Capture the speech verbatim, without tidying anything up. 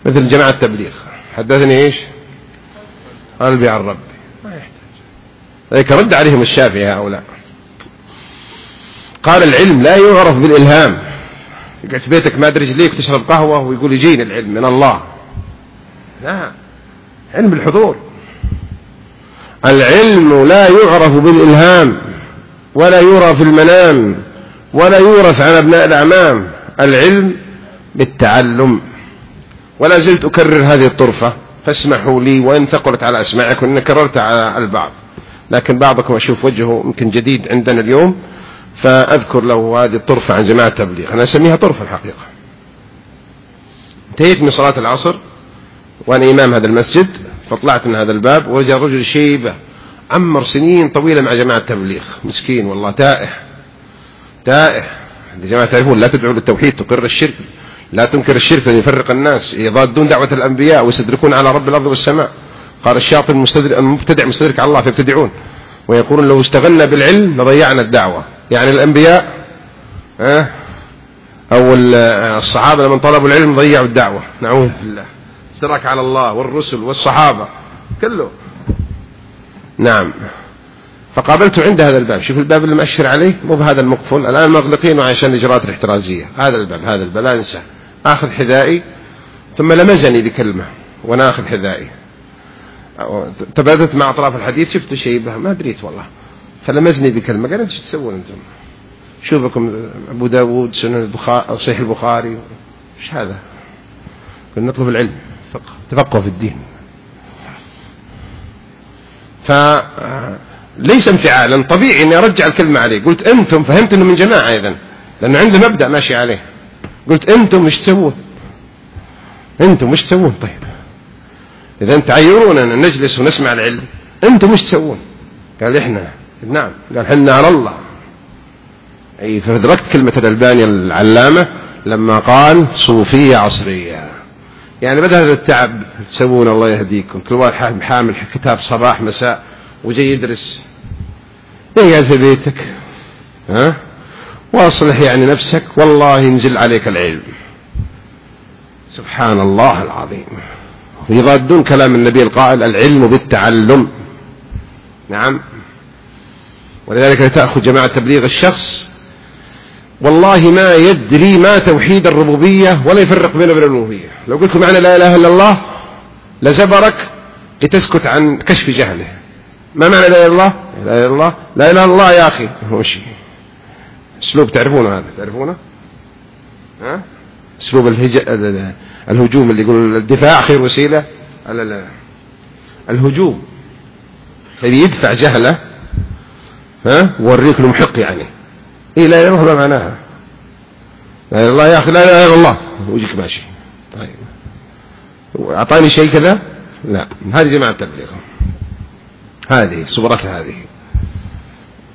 مثل جماعة التبليغ، حدثني إيش قلبي عن ربي، ما يحتاج ذلك. رد عليهم الشافعي هؤلاء، قال العلم لا يعرف بالإلهام. يقعد في بيتك ما أدري رجليك تشرب قهوة ويقول يجيني العلم من الله، لا، علم الحضور. العلم لا يعرف بالإلهام ولا يرى في المنام ولا يورث عن أبناء الأعمام، العلم بالتعلم. ولا زلت أكرر هذه الطرفة، فاسمحوا لي وإن ثقلت على أسماعكم إن كررت على البعض، لكن بعضكم أشوف وجهه يمكن جديد عندنا اليوم، فأذكر له هذه الطرفة عن جماعة التبليغ. أنا أسميها طرفة الحقيقة. انتهيت من صلاة العصر وأنا إمام هذا المسجد، فطلعت من هذا الباب وجاء رجل شيبة عمر سنين طويلة مع جماعة التبليغ، مسكين والله، تائه تائه. الجماعة تعرفون لا تدعو للتوحيد، تقر الشرك، لا تنكر الشرك الذي يفرق الناس، يضادون دعوة الأنبياء ويستدركون على رب الأرض والسماء. قال الشاطر المبتدع مستدرك على الله فيبتدعون، ويقولون لو اشتغلنا بالعلم لضيعنا الدعوة. يعني الأنبياء أه أو الصحابة لمن طلبوا العلم ضيعوا الدعوة، نعوذ بالله، استدرك على الله والرسل والصحابة كله. نعم. فقابلته عند هذا الباب، شوف الباب اللي مأشر عليه، مو بهذا المقفل، الآن مغلقينه عشان الإجراءات الاحترازية. هذا الباب، هذا الباب لا أنسى. آخذ حذائي ثم لمزني بكلمة وأنا آخذ حذائي، تبادلت مع أطراف الحديث، شفت شيء ما دريت والله، فلمزني بكلمة، قال أنت شو تسوون أنتم؟ شوفكم أبو داود سنن البخاري صحيح البخاري، إيش هذا؟ كنا نطلب العلم، فقه، تفقه في الدين. فليس انفعالا، طبيعي إني أرجع الكلمة عليه. قلت أنتم، فهمت إنه من جماعة أيضا، لأنه عنده مبدأ ماشي عليه. قلت أنتم مش تسوون؟ أنتم مش تسوون؟ طيب إذا أنت تعيرون أن نجلس ونسمع العلم، أنتم مش تسوون؟ قال إحنا. نعم. قال حنا على الله. أي فأدركت كلمة الألباني العلامة لما قال صوفية عصرية، يعني بدأ هذا التعب تسوون الله يهديكم، كل واحد حامل كتاب صباح مساء وجاي يدرس، يقعد في بيتك ها واصلح يعني نفسك، والله ينزل عليك العلم. سبحان الله العظيم. يضادون كلام النبي القائل العلم بالتعلم. نعم. ولذلك تأخذ جماعة تبليغ الشخص والله ما يدري ما توحيد الربوبية ولا يفرق بينه وبين الألوهية. لو قلت معنى لا إله إلا الله لزبرك لتسكت عن كشف جهله. ما معنى لا إله إلا الله؟ لا إله إلا الله، لا إله إلا الله يا أخي، هو شيء أسلوب تعرفونه، هذا تعرفونه ها؟ أسلوب الهج... الهجوم اللي يقول الدفاع خير وسيلة، لا لا الهجوم الذي يدفع جهله ها ووريك له محق، يعني إيه لا إله إلا الله معناها لا إله إلا الله يا أخي، لا إله إلا الله وجهك ماشي. طيب أعطاني شيء كذا، لا. هذه جماعة التبليغ، هذه صورتها هذه.